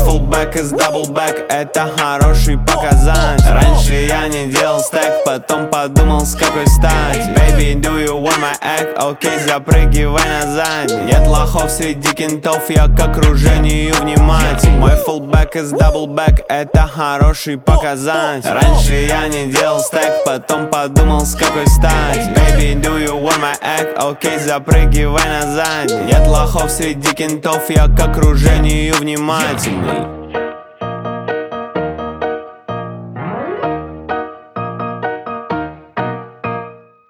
фулбэк из даблбэк, это хороший показатель. Раньше я не делал стэк, потом подумал, с какой стати. Baby, do you want my egg? Окей, запрыгивай назад. Нет лохов среди кентов, я к окружению вниматель. Мой фулбэк из даблбэк, это хороший показатель. Раньше я не делал стэк, потом подумал, с какой стати. Baby, do you want my egg? Окей, запрыгивай назад. Нет лохов среди кентов, я к окружению внимательный.